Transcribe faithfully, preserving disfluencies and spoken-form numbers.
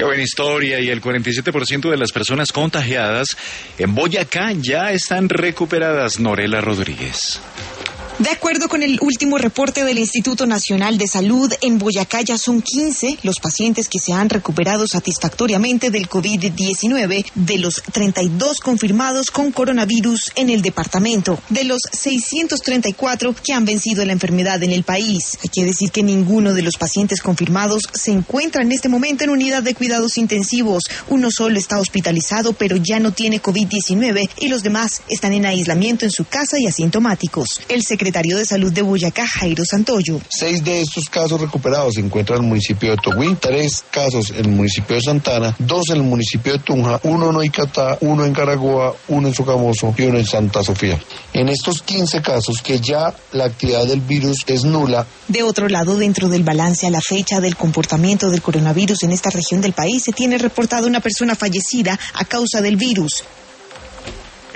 Qué buena historia. Y el cuarenta y siete por ciento de las personas contagiadas en Boyacá ya están recuperadas. Norela Rodríguez. De acuerdo con el último reporte del Instituto Nacional de Salud, en Boyacá ya son quince los pacientes que se han recuperado satisfactoriamente del covid diecinueve, de los treinta y dos confirmados con coronavirus en el departamento, de los seiscientos treinta y cuatro que han vencido la enfermedad en el país. Hay que decir que ninguno de los pacientes confirmados se encuentra en este momento en unidad de cuidados intensivos. Uno solo está hospitalizado, pero ya no tiene covid diecinueve, y los demás están en aislamiento en su casa y asintomáticos. El secretario de Salud de Boyacá, Jairo Santoyo. Seis de estos casos recuperados se encuentran en el municipio de Togüí, tres casos en el municipio de Santana, dos en el municipio de Tunja, uno en Oicatá, uno en Caragoa, uno en Sogamoso y uno en Santa Sofía. En estos quince casos que ya la actividad del virus es nula. De otro lado, dentro del balance a la fecha del comportamiento del coronavirus en esta región del país, se tiene reportado una persona fallecida a causa del virus.